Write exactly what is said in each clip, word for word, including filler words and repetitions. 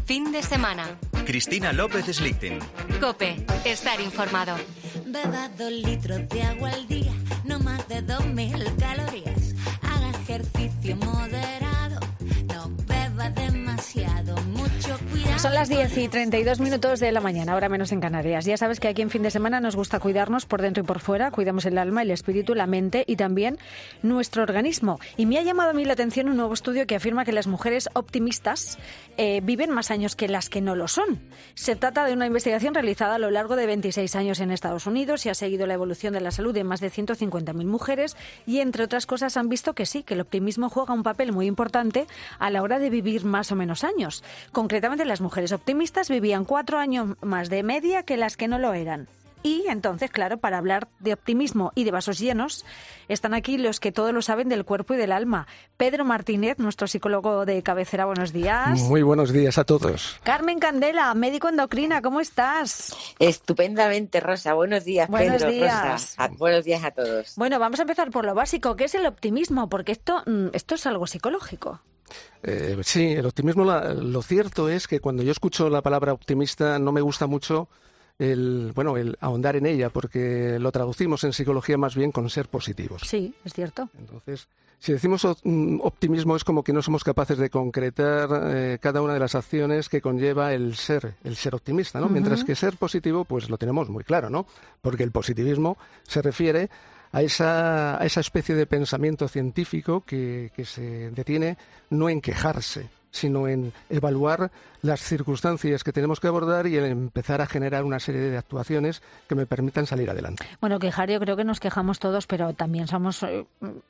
fin de semana. Cristina López Slichting. COPE, estar informado. Beba dos litros de agua al día, no más de dos mil calorías. Haga ejercicio moderado, no beba demasiado, mucho cuidado. Son las diez y treinta y dos minutos de la mañana, ahora menos en Canarias. Ya sabes que aquí en fin de semana nos gusta cuidarnos por dentro y por fuera. Cuidamos el alma, el espíritu, la mente y también nuestro organismo. Y me ha llamado a mí la atención un nuevo estudio que afirma que las mujeres optimistas eh, viven más años que las que no lo son. Se trata de una investigación realizada a lo largo de veintiséis años en Estados Unidos y ha seguido la evolución de la salud de más de ciento cincuenta mil mujeres y, entre otras cosas, han visto que sí, que el optimismo juega un papel muy importante a la hora de vivir más o menos años. Concretamente, las mujeres optimistas vivían cuatro años más de media que las que no lo eran. Y entonces, claro, para hablar de optimismo y de vasos llenos, están aquí los que todo lo saben del cuerpo y del alma. Pedro Martínez, nuestro psicólogo de cabecera, buenos días. Muy buenos días a todos. Carmen Candela, médico endocrina, ¿cómo estás? Estupendamente, Rosa. Buenos días, buenos Pedro, días. Rosa. A, buenos días a todos. Bueno, vamos a empezar por lo básico, ¿qué es el optimismo? Porque esto, esto es algo psicológico. Eh, sí, el optimismo, la, lo cierto es que cuando yo escucho la palabra optimista no me gusta mucho el, bueno, el ahondar en ella, porque lo traducimos en psicología más bien con ser positivos. Sí, es cierto. Entonces, si decimos optimismo es como que no somos capaces de concretar eh, cada una de las acciones que conlleva el ser, el ser optimista, ¿no? Uh-huh. Mientras que ser positivo, pues lo tenemos muy claro, ¿no? Porque el positivismo se refiere a esa, a esa especie de pensamiento científico que, que se detiene no en quejarse, sino en evaluar las circunstancias que tenemos que abordar y en empezar a generar una serie de actuaciones que me permitan salir adelante. Bueno, quejar, yo creo que nos quejamos todos, pero también somos eh,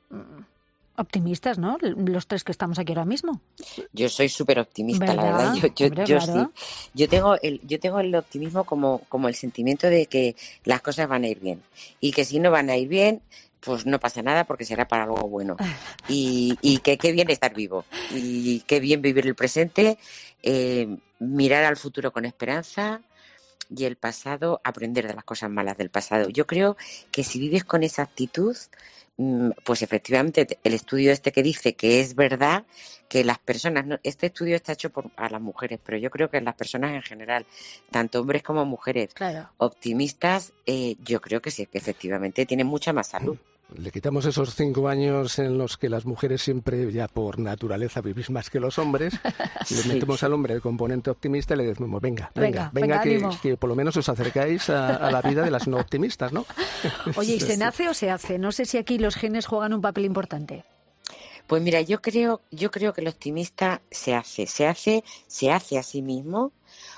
optimistas, ¿no? Los tres que estamos aquí ahora mismo. Yo soy súper optimista, ¿verdad? la verdad. Yo, yo, Hombre, yo claro. sí. Yo tengo el, yo tengo el optimismo como, como el sentimiento de que las cosas van a ir bien. Y que si no van a ir bien, pues no pasa nada porque será para algo bueno. Y, y que qué bien estar vivo. Y qué bien vivir el presente, eh, mirar al futuro con esperanza y el pasado, aprender de las cosas malas del pasado. Yo creo que si vives con esa actitud, pues efectivamente el estudio este que dice que es verdad que las personas, no, este estudio está hecho por a las mujeres, pero yo creo que las personas en general, tanto hombres como mujeres, claro, optimistas, eh, yo creo que sí, que efectivamente tienen mucha más salud. Le quitamos esos cinco años en los que las mujeres siempre, ya por naturaleza, vivís más que los hombres. Le Sí. metemos al hombre el componente optimista y le decimos, venga, Venga, venga, venga, venga, que, ánimo. que por lo menos os acercáis a, a la vida de las no optimistas, ¿no? Oye, ¿y se nace o se hace? No sé si aquí los genes juegan un papel importante. Pues mira, yo creo, yo creo que el optimista se hace, se hace, se hace a sí mismo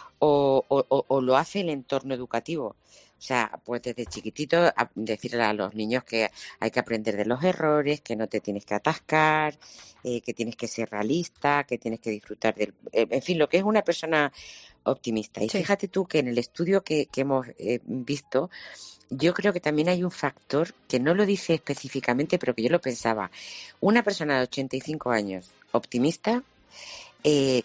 o, o, o, o lo hace el entorno educativo. O sea, pues desde chiquitito a decirle a los niños que hay que aprender de los errores, que no te tienes que atascar, eh, que tienes que ser realista, que tienes que disfrutar del... Eh, en fin, lo que es una persona optimista. Y Sí. fíjate tú que en el estudio que, que hemos eh, visto, yo creo que también hay un factor que no lo dice específicamente, pero que yo lo pensaba. Una persona de ochenta y cinco años optimista, eh,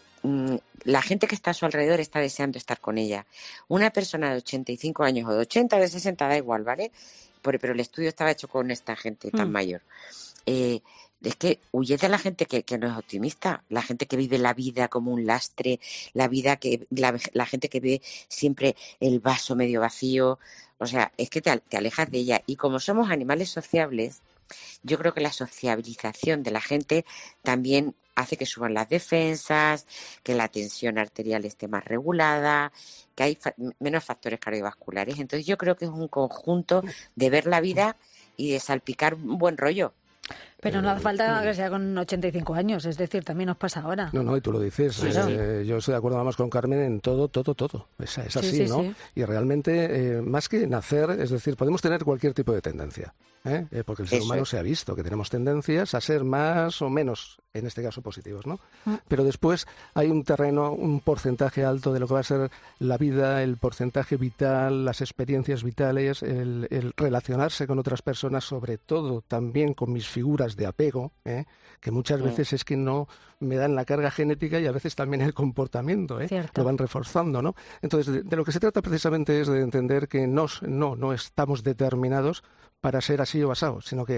la gente que está a su alrededor está deseando estar con ella. Una persona de ochenta y cinco años o de ochenta o de sesenta, da igual, ¿vale? Pero, pero el estudio estaba hecho con esta gente tan Mm. mayor. Eh, es que huye de la gente que, que no es optimista, la gente que vive la vida como un lastre, la vida que la, la gente que ve siempre el vaso medio vacío. O sea, es que te, te alejas de ella. Y como somos animales sociables, yo creo que la sociabilización de la gente también hace que suban las defensas, que la tensión arterial esté más regulada, que hay fa- menos factores cardiovasculares. Entonces yo creo que es un conjunto de ver la vida y de salpicar un buen rollo. Pero no hace falta que sea con ochenta y cinco años, es decir, también nos pasa ahora. No, no, y tú lo dices. Sí, eh, yo estoy de acuerdo además con Carmen en todo, todo, todo. Es, es así, Sí, sí, ¿no? sí. Y realmente, eh, más que nacer, es decir, podemos tener cualquier tipo de tendencia, ¿eh? Eh, porque el ser Eso humano es. se ha visto que tenemos tendencias a ser más o menos, en este caso, positivos, ¿no? Mm. Pero después hay un terreno, un porcentaje alto de lo que va a ser la vida, el porcentaje vital, las experiencias vitales, el, el relacionarse con otras personas, sobre todo también con mis figuras de apego, ¿eh? que muchas Mm. veces es que no me dan la carga genética y a veces también el comportamiento, ¿eh? Cierto. lo van reforzando, ¿no? Entonces, de, de lo que se trata precisamente es de entender que nos, no, no estamos determinados para ser así o asado, sino que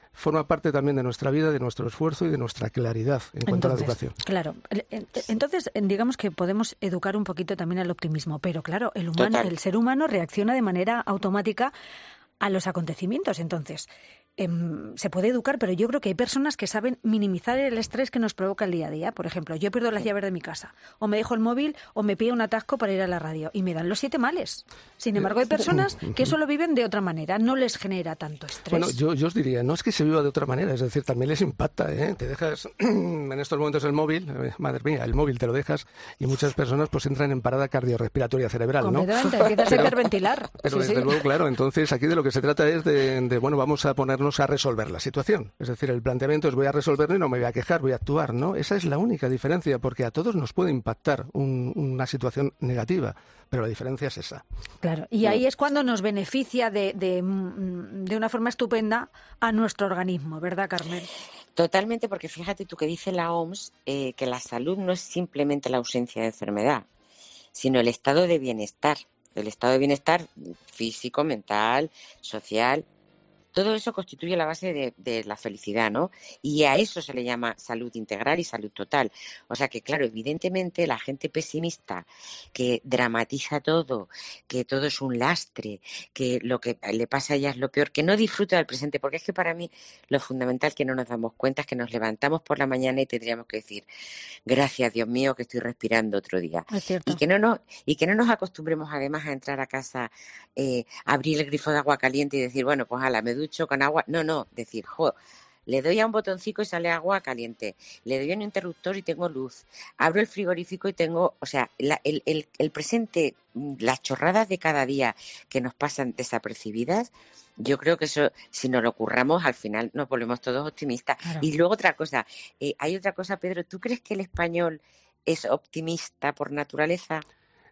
forma parte también de nuestra vida, de nuestro esfuerzo y de nuestra claridad en cuanto Entonces, a la educación. Claro. Entonces, digamos que podemos educar un poquito también al optimismo, pero claro, el humano, Total. el ser humano reacciona de manera automática a los acontecimientos. Entonces, eh, se puede educar, pero yo creo que hay personas que saben minimizar el estrés que nos provoca el día a día. Por ejemplo, yo pierdo las llaves de mi casa, o me dejo el móvil, o me pilla un atasco para ir a la radio, y me dan los siete males. Sin embargo, hay personas que eso lo viven de otra manera, no les genera tanto estrés. Bueno, yo, yo os diría, no es que se viva de otra manera, es decir, también les impacta, ¿eh? Te dejas en estos momentos el móvil, eh, madre mía, el móvil te lo dejas, y muchas personas pues entran en parada cardiorrespiratoria cerebral, ¿no? Completamente, empiezas a hiperventilar. Pero Sí, desde sí. luego, claro, entonces aquí de lo que se trata es de, de, bueno, vamos a ponernos a resolver la situación. Es decir, el planteamiento es voy a resolverlo y no me voy a quejar, voy a actuar, ¿no? Esa es la única diferencia, porque a todos nos puede impactar un, una situación negativa, pero la diferencia es esa. Claro, y ahí es cuando nos beneficia de, de, de una forma estupenda a nuestro organismo, ¿verdad, Carmen? Totalmente, porque fíjate tú que dice la O M S eh, que la salud no es simplemente la ausencia de enfermedad, sino el estado de bienestar, el estado de bienestar físico, mental, social. Todo eso constituye la base de, de la felicidad, ¿no? Y a eso se le llama salud integral y salud total. O sea que, claro, evidentemente la gente pesimista que dramatiza todo, que todo es un lastre, que lo que le pasa a ella es lo peor, que no disfruta del presente, porque es que para mí lo fundamental que no nos damos cuenta es que nos levantamos por la mañana y tendríamos que decir gracias, Dios mío, que estoy respirando otro día. Es cierto. Y que no nos, y que no nos acostumbremos además a entrar a casa, eh, abrir el grifo de agua caliente y decir, bueno, pues ala, me ducho con agua. No, no, decir, jo, le doy a un botoncito y sale agua caliente, le doy a un interruptor y tengo luz, abro el frigorífico y tengo, o sea, la, el, el, el presente, las chorradas de cada día que nos pasan desapercibidas, yo creo que eso, si nos lo curramos, al final nos volvemos todos optimistas. Claro. Y luego otra cosa, eh, hay otra cosa, Pedro, ¿tú crees que el español es optimista por naturaleza?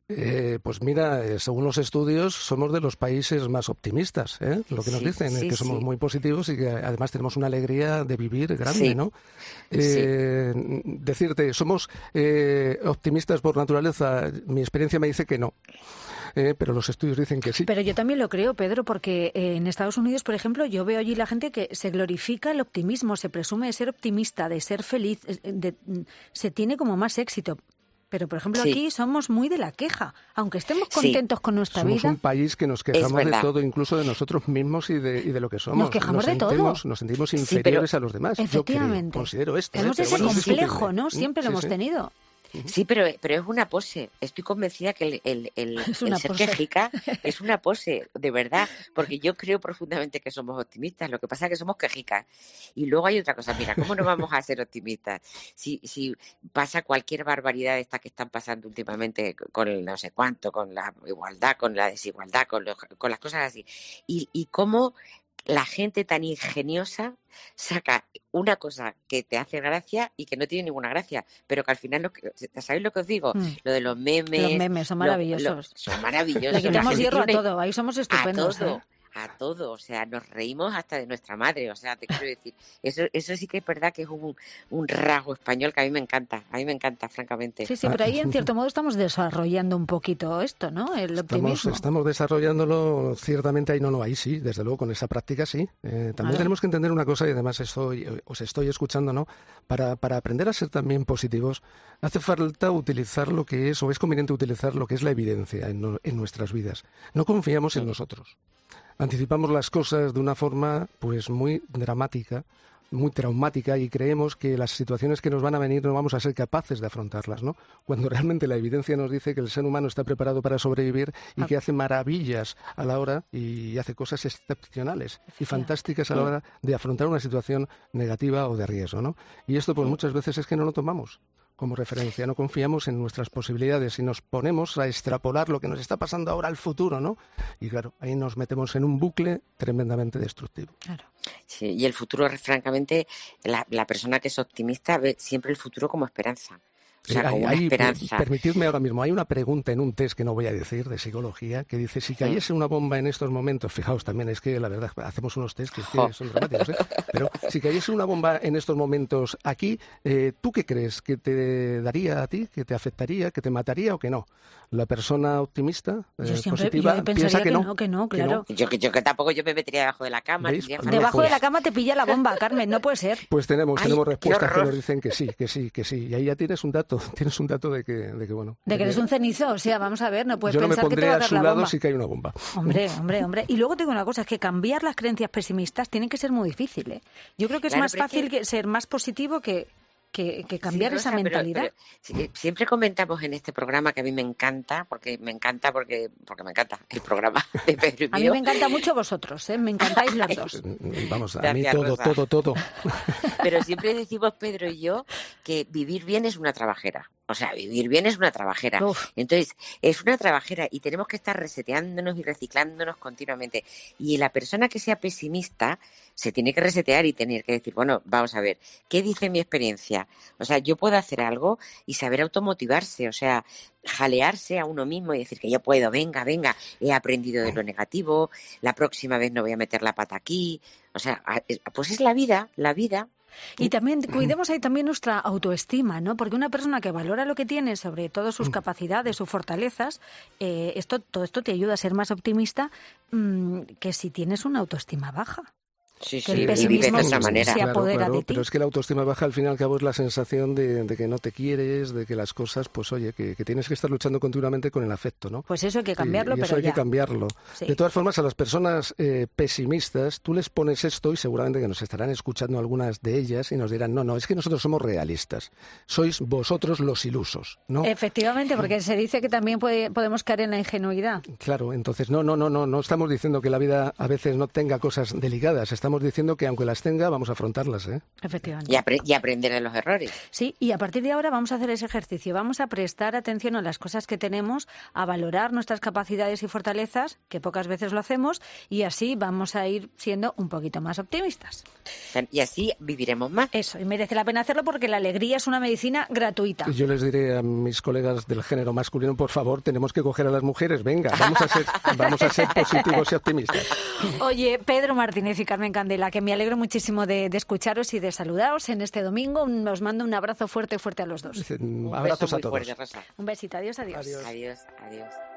Eh, pues mira, eh, según los estudios, somos de los países más optimistas, ¿eh? Lo que nos Sí, dicen es sí, que somos sí. muy positivos y que además tenemos una alegría de vivir grande, Sí, ¿no? Eh, Decirte, ¿somos eh, optimistas por naturaleza? Mi experiencia me dice que no, eh, pero los estudios dicen que sí. Pero yo también lo creo, Pedro, porque eh, en Estados Unidos, por ejemplo, yo veo allí la gente que se glorifica el optimismo, se presume de ser optimista, de ser feliz, eh, de- se tiene como más éxito. Pero, por ejemplo, Sí. aquí somos muy de la queja. Aunque estemos Sí. contentos con nuestra Somos vida, un país que nos quejamos de verdad. todo, incluso de nosotros mismos y de, y de lo que somos. Nos quejamos de todo. sentimos, Nos sentimos Sí, inferiores pero- a los demás. Yo efectivamente, creo, considero esto. ¿eh? tenemos Pero ese bueno, es complejo, discutible. ¿no? Siempre lo Sí, hemos sí. tenido. Sí, pero, pero es una pose. Estoy convencida que el, el, el, Es el una ser pose. quejica es una pose, de verdad, porque yo creo profundamente que somos optimistas, lo que pasa es que somos quejicas. Y luego hay otra cosa, mira, ¿cómo no vamos a ser optimistas? Si, si pasa cualquier barbaridad de esta que están pasando últimamente con el no sé cuánto, con la igualdad, con la desigualdad, con, los, con las cosas así. Y, y cómo la gente tan ingeniosa saca una cosa que te hace gracia y que no tiene ninguna gracia, pero que al final, lo que, ¿sabéis lo que os digo? Mm. Lo de los memes. Los memes son lo- maravillosos. lo- son maravillosos. Le quitamos La gente hierro a tiene- todo, ahí somos A estupendos. todo, ¿eh? a todo. O sea, nos reímos hasta de nuestra madre. O sea, te quiero decir, eso, eso sí que es verdad que es un, un rasgo español que a mí me encanta. A mí me encanta, francamente. Sí, sí, pero ahí en cierto modo estamos desarrollando un poquito esto, ¿no? El Estamos, optimismo. estamos desarrollándolo, ciertamente ahí no, no, ahí sí, desde luego, con esa práctica sí. Eh, también Claro. tenemos que entender una cosa, y además estoy, os estoy escuchando, ¿no? Para, para aprender a ser también positivos, hace falta utilizar lo que es, o es conveniente utilizar lo que es la evidencia en, no- en nuestras vidas. No confiamos en nosotros. Anticipamos las cosas de una forma, pues, muy dramática, muy traumática, y creemos que las situaciones que nos van a venir no vamos a ser capaces de afrontarlas, ¿no? Cuando realmente la evidencia nos dice que el ser humano está preparado para sobrevivir y que hace maravillas a la hora y hace cosas excepcionales y fantásticas a la hora de afrontar una situación negativa o de riesgo, ¿no? Y esto, pues, muchas veces es que no lo tomamos como referencia, no confiamos en nuestras posibilidades y nos ponemos a extrapolar lo que nos está pasando ahora al futuro, ¿no? Y claro, ahí nos metemos en un bucle tremendamente destructivo. Claro. Sí, y el futuro, francamente, la, la persona que es optimista ve siempre el futuro como esperanza. O sea, Eh, con hay- una hay- esperanza. Permitidme ahora mismo, hay una pregunta en un test que no voy a decir de psicología que dice, si cayese una bomba en estos momentos, fijaos también, es que la verdad, hacemos unos test que, es que Jo. son dramáticos, ¿eh? Pero si cayese una bomba en estos momentos aquí, eh, ¿tú qué crees? ¿Que te daría a ti? ¿Que te afectaría? ¿Que te mataría o que no? La persona optimista, eh, Yo siempre positiva, yo piensa pensaría que, que no. no, que no, claro. Yo, que- yo que tampoco yo me metería debajo de la cama. ¿Veis? tendría No, fatal- Debajo de pues- la cama te pilla la bomba, Carmen, no puede ser. Pues tenemos, Ay, tenemos qué respuestas que horror. nos dicen que sí, que sí, que sí. Y ahí ya tienes un dato, tienes un dato de que, de que bueno. De que eres un cenizo, o sea, vamos a ver, no puedes yo no me pensar que te pondré va a a dar su la lado bomba. si cae una bomba. Hombre, hombre, hombre. Y luego te digo una cosa, es que cambiar las creencias pesimistas tiene que ser muy difícil, ¿eh? Yo creo que es Claro, más pero es fácil que- que ser más positivo que, que, que cambiar Sí, esa Rosa, pero- mentalidad. pero sí, siempre comentamos en este programa que a mí me encanta, porque me encanta, porque, porque me encanta el programa de Pedro y A mí mío. me encanta mucho vosotros, ¿eh? Me encantáis los dos. Vamos, a Gracias, mí todo, Rosa. todo, todo. Pero siempre decimos Pedro y yo que vivir bien es una trabajera. O sea, vivir bien es una trabajera. Uf. Entonces, es una trabajera y tenemos que estar reseteándonos y reciclándonos continuamente. Y la persona que sea pesimista se tiene que resetear y tener que decir, bueno, vamos a ver, ¿qué dice mi experiencia? O sea, yo puedo hacer algo y saber automotivarse, o sea, jalearse a uno mismo y decir que yo puedo, venga, venga, he aprendido de lo negativo, la próxima vez no voy a meter la pata aquí. O sea, a- es- pues es la vida, la vida. Y también cuidemos ahí también nuestra autoestima, ¿no? Porque una persona que valora lo que tiene, sobre todo sus capacidades, sus fortalezas, eh, esto, todo esto te ayuda a ser más optimista mm, que si tienes una autoestima baja. Sí, Que el sí, y vive pesimismo de otra se manera. se apodera de ti. Pero es que la autoestima baja al fin y al cabo es la sensación de, de que no te quieres, de que las cosas, pues oye, que, que tienes que estar luchando continuamente con el afecto, ¿no? Pues eso hay que cambiarlo, y, y eso pero hay ya. que cambiarlo. Sí. De todas formas, a las personas eh, pesimistas, tú les pones esto y seguramente que nos estarán escuchando algunas de ellas y nos dirán, no, no, es que nosotros somos realistas. Sois vosotros los ilusos, ¿no? Efectivamente, porque se dice que también puede- podemos caer en la ingenuidad. Claro, entonces no, no, no, no, no estamos diciendo que la vida a veces no tenga cosas delicadas, estamos diciendo que aunque las tenga, vamos a afrontarlas, ¿eh? Efectivamente. Y, apre- y aprender de los errores. Sí, y a partir de ahora vamos a hacer ese ejercicio. Vamos a prestar atención a las cosas que tenemos, a valorar nuestras capacidades y fortalezas, que pocas veces lo hacemos, y así vamos a ir siendo un poquito más optimistas. Y así viviremos más. Eso, y merece la pena hacerlo porque la alegría es una medicina gratuita. Yo les diré a mis colegas del género masculino, por favor, tenemos que coger a las mujeres, venga, vamos a ser, vamos a ser positivos y optimistas. Oye, Pedro Martínez y Carmen Candela, que me alegro muchísimo de, de escucharos y de saludaros en este domingo. Un- Os mando un abrazo fuerte, fuerte a los dos. Dicen, Un abrazos beso a muy todos. fuerte, Rosa. Un besito, adiós, adiós. Adiós. Adiós, adiós.